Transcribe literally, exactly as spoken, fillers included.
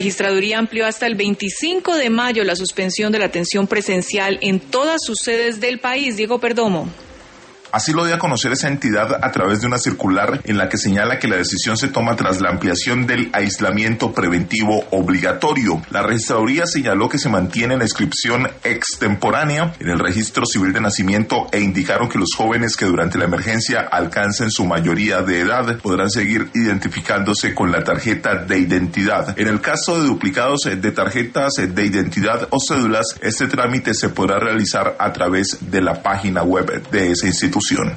La Registraduría amplió hasta el veinticinco de mayo la suspensión de la atención presencial en todas sus sedes del país. Diego Perdomo. Así lo dio a conocer esa entidad a través de una circular en la que señala que la decisión se toma tras la ampliación del aislamiento preventivo obligatorio. La registraduría señaló que se mantiene la inscripción extemporánea en el registro civil de nacimiento e indicaron que los jóvenes que durante la emergencia alcancen su mayoría de edad podrán seguir identificándose con la tarjeta de identidad. En el caso de duplicados de tarjetas de identidad o cédulas, este trámite se podrá realizar a través de la página web de esa institución.